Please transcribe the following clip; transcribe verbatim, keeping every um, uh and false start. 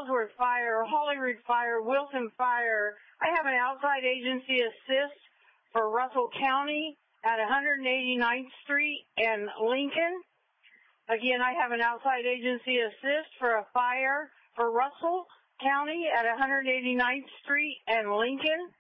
Ellsworth Fire, Holyrood Fire, Wilson Fire. I have an outside agency assist for Russell County at one eighty-ninth Street and Lincoln. Again, I have an outside agency assist for a fire for Russell County at one eighty-ninth Street and Lincoln.